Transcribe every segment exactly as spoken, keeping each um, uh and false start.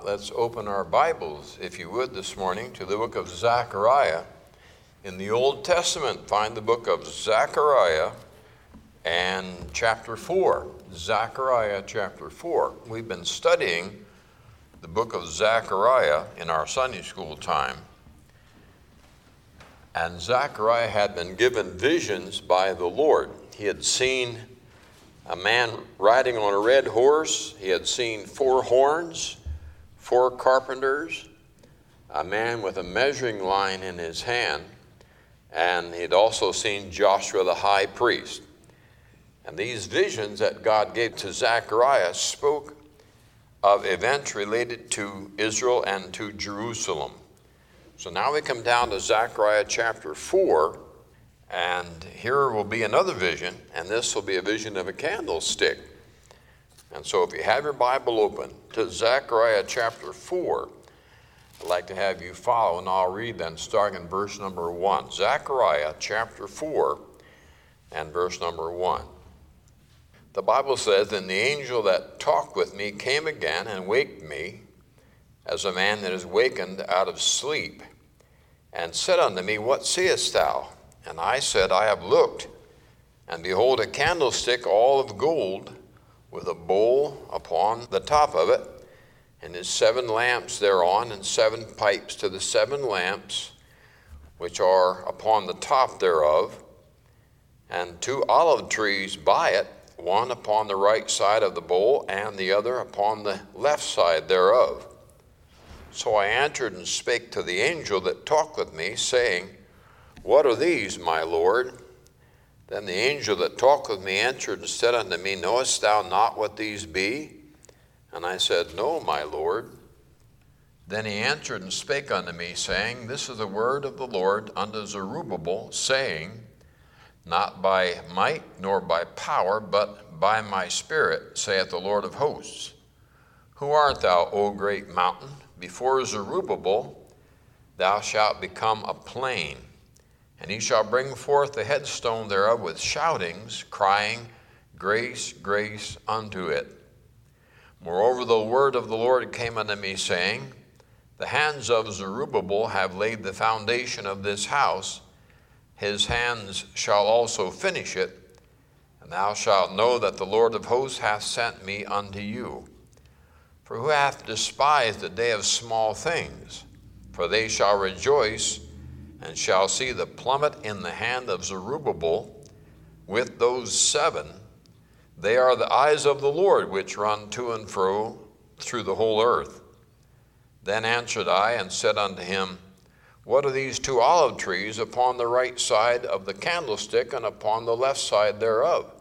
let's open our Bibles, if you would, this morning to the book of Zechariah. In the Old Testament, find the book of Zechariah and chapter four. Zechariah chapter four. We've been studying the book of Zechariah in our Sunday school time. And Zechariah had been given visions by the Lord. He had seen a man riding on a red horse. He had seen four horns, four carpenters, a man with a measuring line in his hand, and he'd also seen Joshua the high priest. And these visions that God gave to Zechariah spoke of events related to Israel and to Jerusalem. So now we come down to Zechariah chapter four, and here will be another vision, and this will be a vision of a candlestick. And so if you have your Bible open to Zechariah chapter four, I'd like to have you follow, and I'll read then starting in verse number one. Zechariah chapter four and verse number one. The Bible says, "And the angel that talked with me came again and waked me, as a man that is wakened out of sleep, and said unto me, What seest thou? And I said, I have looked, and behold, a candlestick all of gold, with a bowl upon the top of it, and his seven lamps thereon, and seven pipes to the seven lamps which are upon the top thereof, and two olive trees by it, one upon the right side of the bowl, and the other upon the left side thereof. So I answered and spake to the angel that talked with me, saying, What are these, my Lord? Then the angel that talked with me answered and said unto me, Knowest thou not what these be? And I said, No, my Lord. Then he answered and spake unto me, saying, This is the word of the Lord unto Zerubbabel, saying, Not by might nor by power, but by my spirit, saith the Lord of hosts. Who art thou, O great mountain? Before Zerubbabel thou shalt become a plain, and he shall bring forth the headstone thereof with shoutings, crying, Grace, grace unto it. Moreover, the word of the Lord came unto me, saying, The hands of Zerubbabel have laid the foundation of this house. His hands shall also finish it, and thou shalt know that the Lord of hosts hath sent me unto you. For who hath despised the day of small things? For they shall rejoice, and shall see the plummet in the hand of Zerubbabel with those seven. They are the eyes of the Lord, which run to and fro through the whole earth. Then answered I, and said unto him, What are these two olive trees upon the right side of the candlestick, and upon the left side thereof?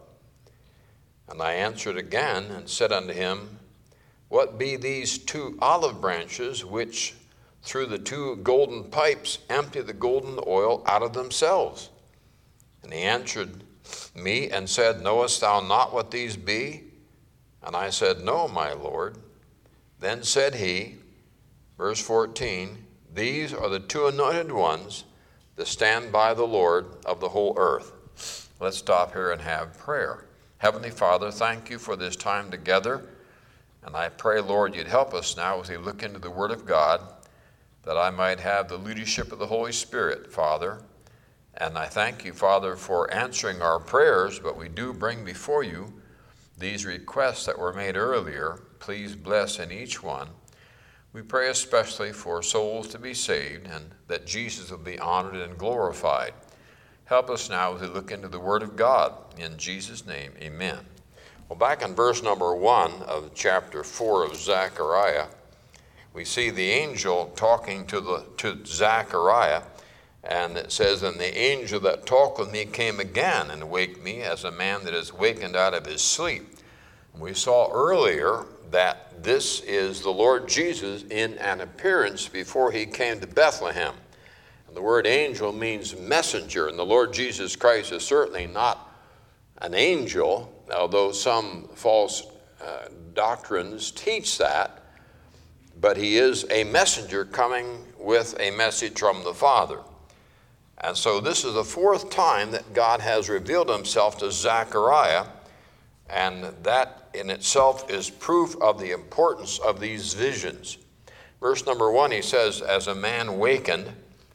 And I answered again, and said unto him, What be these two olive branches, which through the two golden pipes empty the golden oil out of themselves? And he answered me and said, Knowest thou not what these be? And I said, No, my Lord. Then said he, verse fourteen, These are the two anointed ones that stand by the Lord of the whole earth. Let's stop here and have prayer. Heavenly Father, thank you for this time together. And I pray, Lord, you'd help us now as we look into the Word of God, that I might have the leadership of the Holy Spirit, Father. And I thank you, Father, for answering our prayers, but we do bring before you these requests that were made earlier. Please bless in each one. We pray especially for souls to be saved and that Jesus will be honored and glorified. Help us now as we look into the Word of God. In Jesus' name, amen. Well, back in verse number one of chapter four of Zechariah, we see the angel talking to the to Zechariah, and it says, And the angel that talked with me came again and waked me, as a man that is wakened out of his sleep. And we saw earlier that this is the Lord Jesus in an appearance before he came to Bethlehem. And the word angel means messenger, and the Lord Jesus Christ is certainly not an angel, although some false uh, doctrines teach that, but he is a messenger coming with a message from the Father. And so this is the fourth time that God has revealed himself to Zechariah, and that in itself is proof of the importance of these visions. verse number one, he says, as a man wakened,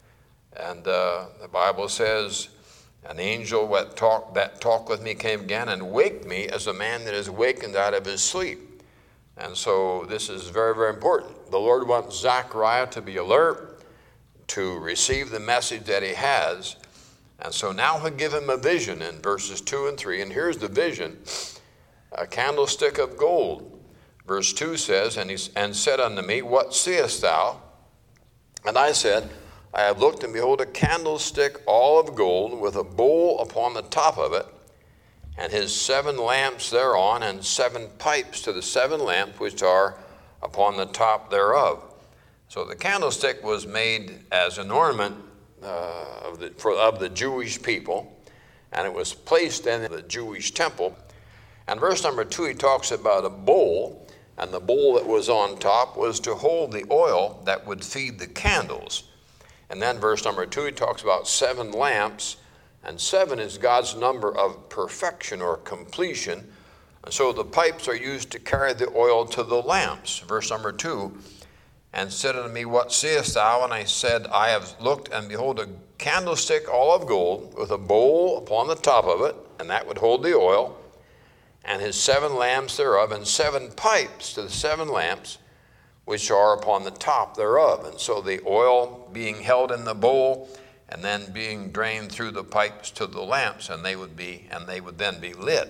and uh, the Bible says, an angel that talked, that talked with me came again and waked me as a man that is wakened out of his sleep. And so this is very, very important. The Lord wants Zechariah to be alert, to receive the message that he has. And so now he'll give him a vision in verses two and three. And here's the vision, a candlestick of gold. Verse two says, and he and said unto me, what seest thou? And I said, I have looked, and behold, a candlestick all of gold, with a bowl upon the top of it, and his seven lamps thereon, and seven pipes to the seven lamps which are upon the top thereof. So the candlestick was made as an ornament uh, of, the, for, of the Jewish people, and it was placed in the Jewish temple. And verse number two, he talks about a bowl, and the bowl that was on top was to hold the oil that would feed the candles. And then verse number two, he talks about seven lamps, and seven is God's number of perfection or completion. And so the pipes are used to carry the oil to the lamps. Verse number two, and said unto me, what seest thou? And I said, I have looked, and behold, a candlestick all of gold, with a bowl upon the top of it, and that would hold the oil, and his seven lamps thereof, and seven pipes to the seven lamps, which are upon the top thereof. And so the oil being held in the bowl, and then being drained through the pipes to the lamps, and they would be, and they would then be lit.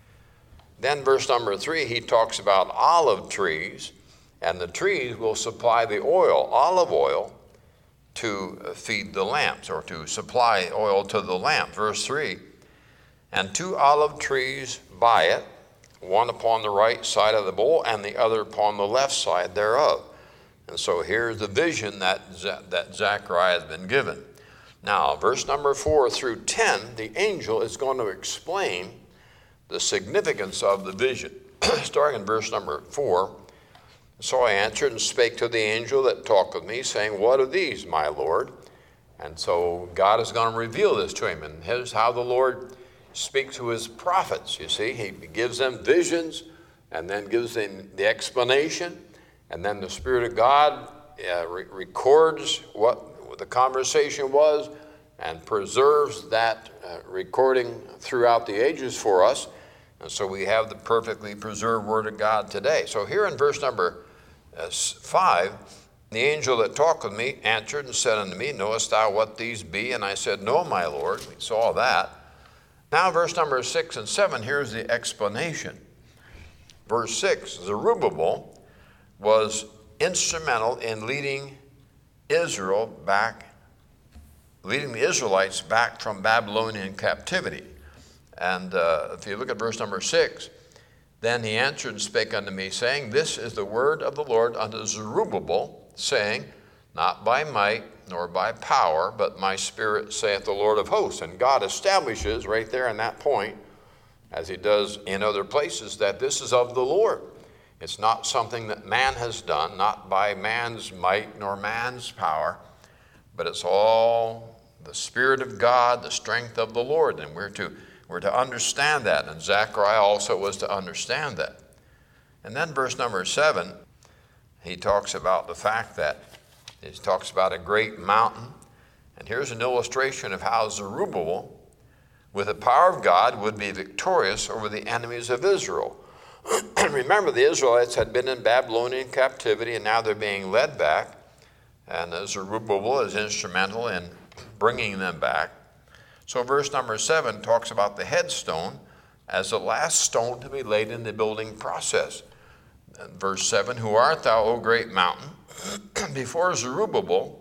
Then verse number three, he talks about olive trees, and the trees will supply the oil, olive oil, to feed the lamps, or to supply oil to the lamp. Verse three, and two olive trees by it, one upon the right side of the bowl, and the other upon the left side thereof. And so here's the vision that, that Zechariah has been given. Now, verse number four through ten, the angel is going to explain the significance of the vision. Starting in verse number four, so I answered and spake to the angel that talked with me, saying, what are these, my Lord? And so God is going to reveal this to him. And here's how the Lord speaks to his prophets, you see. He gives them visions, and then gives them the explanation, and then the Spirit of God uh, re- records what the conversation was, and preserves that uh, recording throughout the ages for us. And so we have the perfectly preserved Word of God today. So here in verse number uh, five, the angel that talked with me answered and said unto me, knowest thou what these be? And I said, no, my Lord. We saw that. Now verse number six and seven, here's the explanation. Verse six, Zerubbabel was instrumental in leading Israel back, leading the Israelites back from Babylonian captivity. And uh, if you look at verse number six, then he answered and spake unto me, saying, this is the word of the Lord unto Zerubbabel, saying, not by might nor by power, but my spirit, saith the Lord of hosts. And God establishes right there in that point, as he does in other places, that this is of the Lord. It's not something that man has done, not by man's might nor man's power, but it's all the Spirit of God, the strength of the Lord. And we're to, we're to understand that. And Zechariah also was to understand that. And then verse number seven, he talks about the fact that he talks about a great mountain. And here's an illustration of how Zerubbabel, with the power of God, would be victorious over the enemies of Israel. Remember, the Israelites had been in Babylonian captivity, and now they're being led back. And Zerubbabel is instrumental in bringing them back. So verse number seven talks about the headstone as the last stone to be laid in the building process. And verse seven, who art thou, O great mountain? Before Zerubbabel,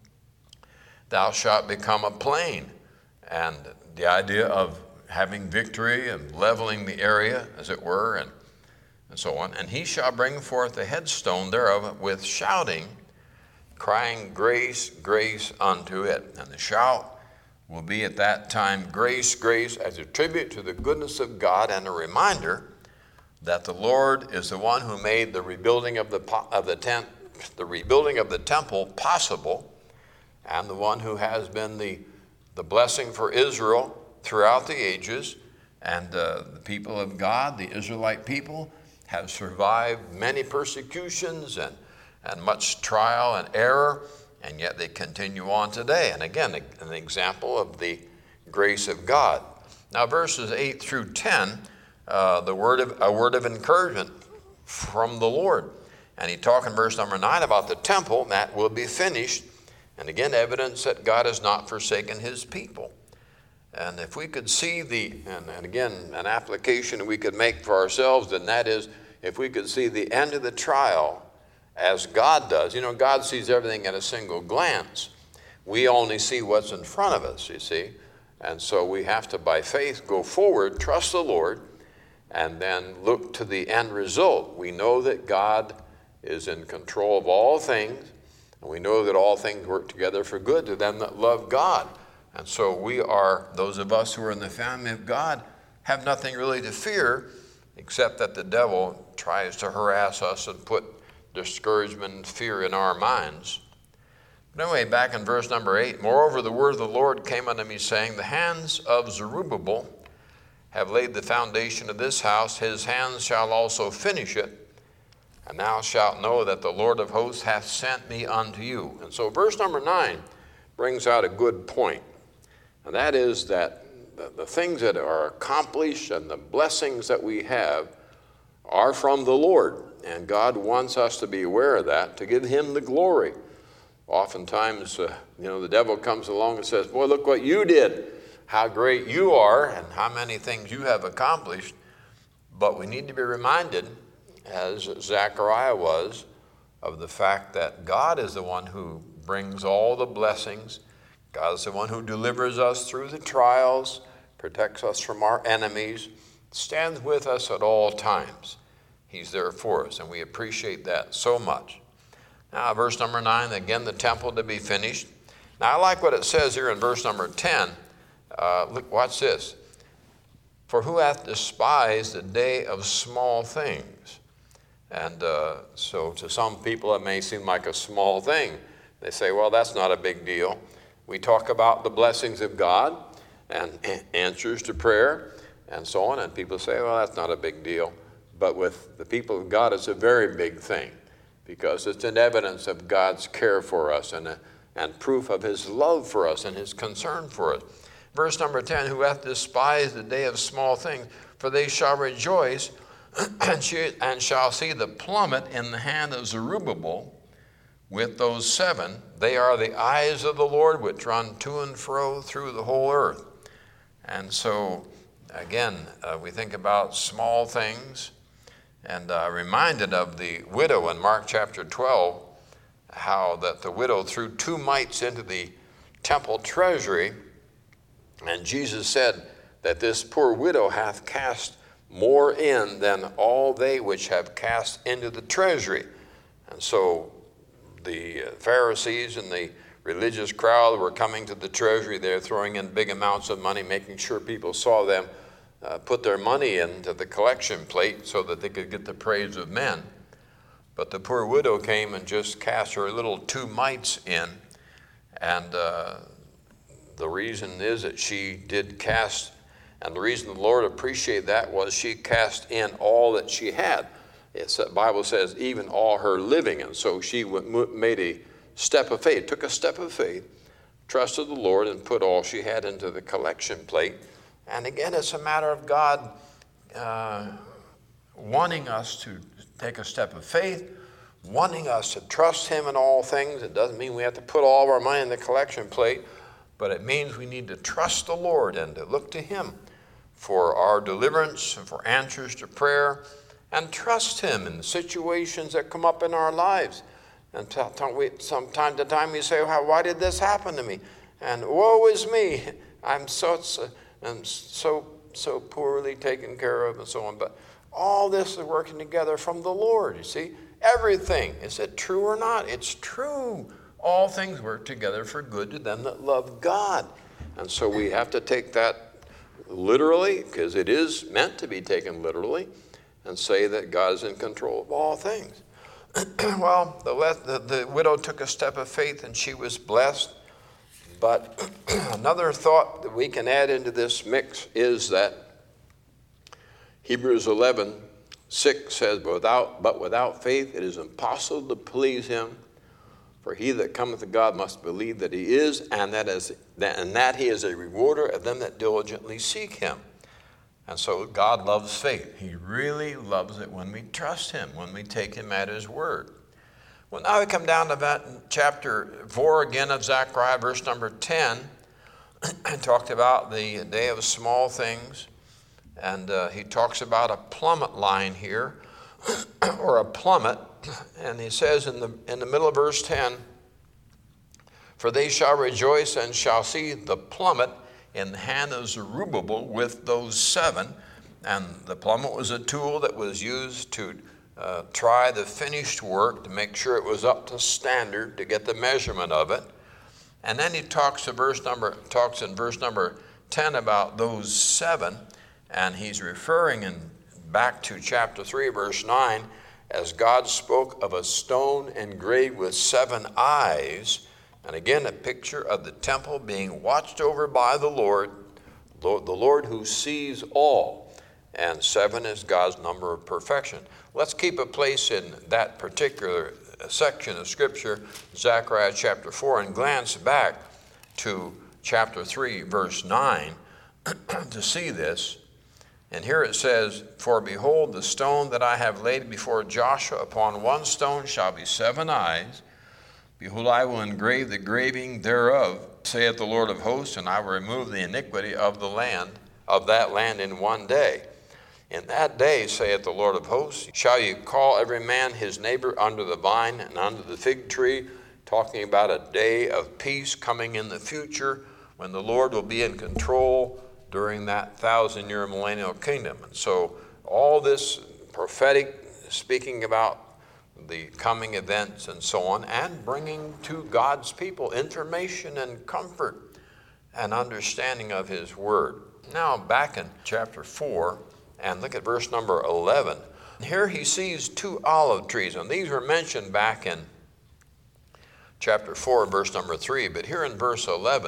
thou shalt become a plain. And the idea of having victory and leveling the area, as it were, and, and so on. And he shall bring forth the headstone thereof with shouting, crying, grace, grace unto it. And the shout will be at that time, grace, grace, as a tribute to the goodness of God and a reminder that the Lord is the one who made the rebuilding of the of the tent, the rebuilding of the temple possible, and the one who has been the, the blessing for Israel throughout the ages. And uh, the people of God, the Israelite people, have survived many persecutions and, and much trial and error, and yet they continue on today. And again, an example of the grace of God. Now, verses eight through ten, uh, the word of a word of encouragement from the Lord. And he talks in verse number nine about the temple that will be finished. And again, evidence that God has not forsaken his people. And if we could see the, and, and again, an application we could make for ourselves, and that is, if we could see the end of the trial as God does. You know, God sees everything at a single glance. We only see what's in front of us, you see. And so we have to, by faith, go forward, trust the Lord, and then look to the end result. We know that God is in control of all things, and we know that all things work together for good to them that love God. And so we are, those of us who are in the family of God, have nothing really to fear, except that the devil tries to harass us and put discouragement and fear in our minds. But anyway, back in verse number eight, moreover, the word of the Lord came unto me, saying, the hands of Zerubbabel have laid the foundation of this house, his hands shall also finish it. And thou shalt know that the Lord of hosts hath sent me unto you. And so verse number nine brings out a good point. And that is that the, the things that are accomplished and the blessings that we have are from the Lord. And God wants us to be aware of that, to give him the glory. Oftentimes, uh, you know, the devil comes along and says, boy, look what you did, how great you are, and how many things you have accomplished. But we need to be reminded, as Zechariah was, of the fact that God is the one who brings all the blessings. God is the one who delivers us through the trials, protects us from our enemies, stands with us at all times. He's there for us, and we appreciate that so much. Now, verse number nine, again, the temple to be finished. Now, I like what it says here in verse number ten. Uh, look, watch this. For who hath despised the day of small things? And uh, so to some people it may seem like a small thing. They say, well, that's not a big deal. We talk about the blessings of God and answers to prayer and so on, and people say, well, that's not a big deal. But with the people of God, it's a very big thing, because it's an evidence of God's care for us and, a, and proof of his love for us and his concern for us. Verse number ten, who hath despised the day of small things, for they shall rejoice and, she, and shall see the plummet in the hand of Zerubbabel with those seven. They are the eyes of the Lord which run to and fro through the whole earth. And so, again, uh, we think about small things. And uh, reminded of the widow in Mark chapter twelve, how that the widow threw two mites into the temple treasury, and Jesus said that this poor widow hath cast more in than all they which have cast into the treasury. And so the Pharisees and the religious crowd were coming to the treasury. They're throwing in big amounts of money, making sure people saw them Uh, put their money into the collection plate so that they could get the praise of men. But the poor widow came and just cast her little two mites in. And uh, the reason is that she did cast, and the reason the Lord appreciated that was she cast in all that she had. It's, the Bible says even all her living. And so she went, made a step of faith, took a step of faith, trusted the Lord, and put all she had into the collection plate. And again, it's a matter of God uh, wanting us to take a step of faith, wanting us to trust him in all things. It doesn't mean we have to put all of our money in the collection plate, but it means we need to trust the Lord and to look to him for our deliverance and for answers to prayer, and trust him in the situations that come up in our lives. And t- t- we, from time to time we say, well, why did this happen to me? And woe is me. I'm so... so and so so poorly taken care of and so on. But all this is working together from the Lord, you see. Everything. Is it true or not? It's true. All things work together for good to them that love God. And so we have to take that literally, because it is meant to be taken literally, and say that God is in control of all things. Well, the, the, the widow took a step of faith and she was blessed. But another thought that we can add into this mix is that Hebrews eleven six says, but without, but without faith it is impossible to please him. For he that cometh to God must believe that he is, and that, is, and that he is a rewarder of them that diligently seek him. And so God loves faith. He really loves it when we trust him, when we take him at his word. Well, now we come down to that chapter four again of Zechariah, verse number ten. I talked about the day of small things. And uh, he talks about a plummet line here, or a plummet. And he says in the in the middle of verse ten, for they shall rejoice and shall see the plummet in the hand of Zerubbabel with those seven. And the plummet was a tool that was used to uh, try the finished work, to make sure it was up to standard, to get the measurement of it. And then he talks to verse number talks in verse number ten about those seven, and he's referring in back to chapter three, verse nine, as God spoke of a stone engraved with seven eyes, and again a picture of the temple being watched over by the Lord, the Lord who sees all, and seven is God's number of perfection. Let's keep a place in that particular section of Scripture, Zechariah chapter four, and glance back to chapter three, verse nine, to see this. And here it says, for behold, the stone that I have laid before Joshua, upon one stone shall be seven eyes. Behold, I will engrave the graving thereof, saith the Lord of hosts, and I will remove the iniquity of the land, of that land in one day. In that day, saith the Lord of hosts, shall you call every man his neighbor under the vine and under the fig tree, talking about a day of peace coming in the future when the Lord will be in control during that thousand-year millennial kingdom. And so all this prophetic, speaking about the coming events and so on, and bringing to God's people information and comfort and understanding of his word. Now back in chapter four, and look at verse number eleven. Here he sees two olive trees, and these were mentioned back in chapter four, verse number three. But here in verse eleven,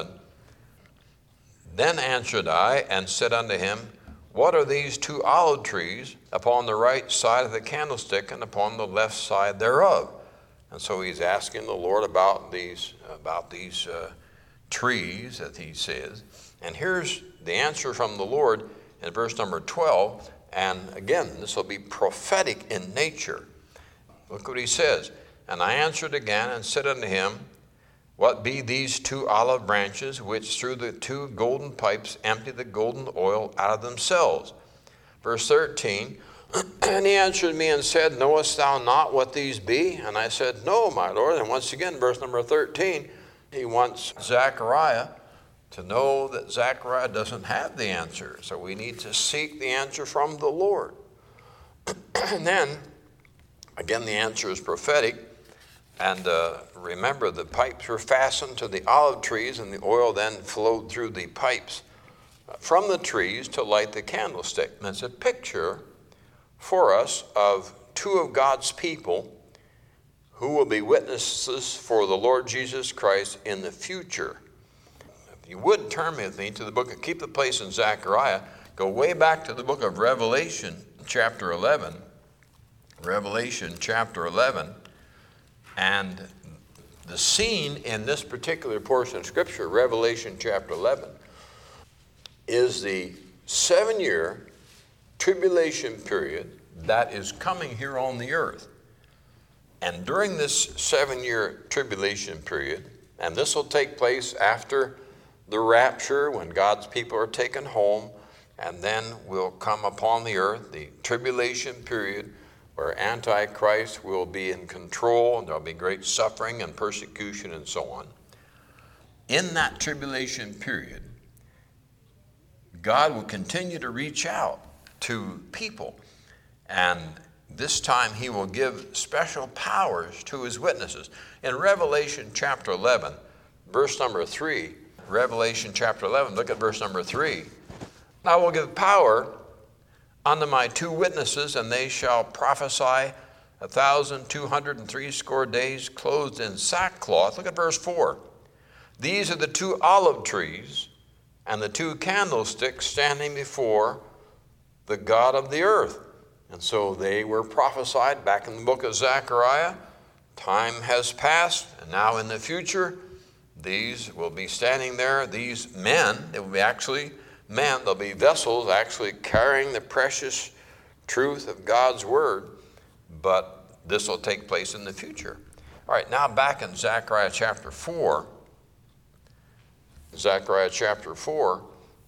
then answered I and said unto him, what are these two olive trees upon the right side of the candlestick and upon the left side thereof? And so he's asking the Lord about these about these uh, trees that he says. And here's the answer from the Lord in verse number twelve. And again, this will be prophetic in nature. Look what he says. And I answered again and said unto him, what be these two olive branches, which through the two golden pipes empty the golden oil out of themselves? Verse thirteen, and he answered me and said, knowest thou not what these be? And I said, no, my Lord. And once again, verse number thirteen, he wants Zechariah to know that Zechariah doesn't have the answer. So we need to seek the answer from the Lord. And then, again, the answer is prophetic. And uh, remember, the pipes were fastened to the olive trees, and the oil then flowed through the pipes from the trees to light the candlestick. And it's a picture for us of two of God's people who will be witnesses for the Lord Jesus Christ in the future. If you would turn with me to the book of, keep the place in Zechariah, go way back to the book of Revelation, chapter eleven. Revelation, chapter eleven. And the scene in this particular portion of Scripture, Revelation chapter eleven, is the seven-year tribulation period that is coming here on the earth. And during this seven-year tribulation period, and this will take place after the rapture when God's people are taken home, and then will come upon the earth, the tribulation period, where Antichrist will be in control, and there'll be great suffering and persecution and so on. In that tribulation period, God will continue to reach out to people, and this time he will give special powers to his witnesses. In Revelation chapter eleven, verse number three, Revelation chapter eleven, look at verse number three. I will give power unto my two witnesses, and they shall prophesy a thousand two hundred and threescore days, clothed in sackcloth. Look at verse four. These are the two olive trees and the two candlesticks standing before the God of the earth. And so they were prophesied back in the book of Zechariah. Time has passed, and now in the future, these will be standing there, these men, it will be actually men, they'll be vessels actually carrying the precious truth of God's word, but this will take place in the future. All right, now back in Zechariah chapter four, Zechariah chapter four,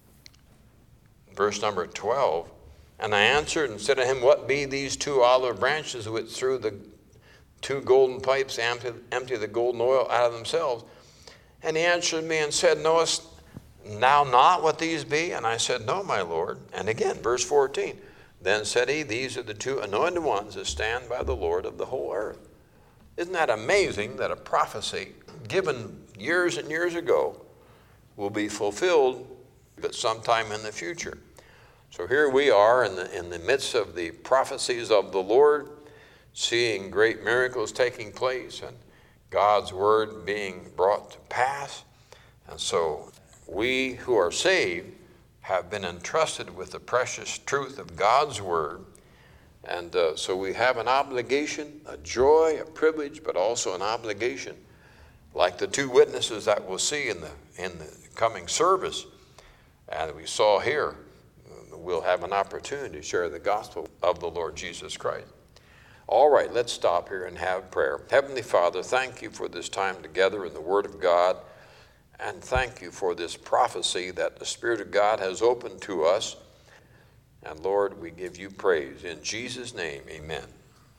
verse number twelve, and I answered and said to him, what be these two olive branches which through the two golden pipes empty, empty the golden oil out of themselves? And he answered me and said, knowest thou not what these be? And I said, no, my Lord. And again, verse fourteen, then said he, these are the two anointed ones that stand by the Lord of the whole earth. Isn't that amazing that a prophecy given years and years ago will be fulfilled, but sometime in the future? So here we are in the, in the midst of the prophecies of the Lord, seeing great miracles taking place and God's word being brought to pass. And so we who are saved have been entrusted with the precious truth of God's word. And uh, so we have an obligation, a joy, a privilege, but also an obligation, like the two witnesses that we'll see in the, in the coming service. And we saw here, we'll have an opportunity to share the gospel of the Lord Jesus Christ. All right, let's stop here and have prayer. Heavenly Father, thank you for this time together in the Word of God, and thank you for this prophecy that the Spirit of God has opened to us. And Lord, we give you praise. In Jesus' name, amen.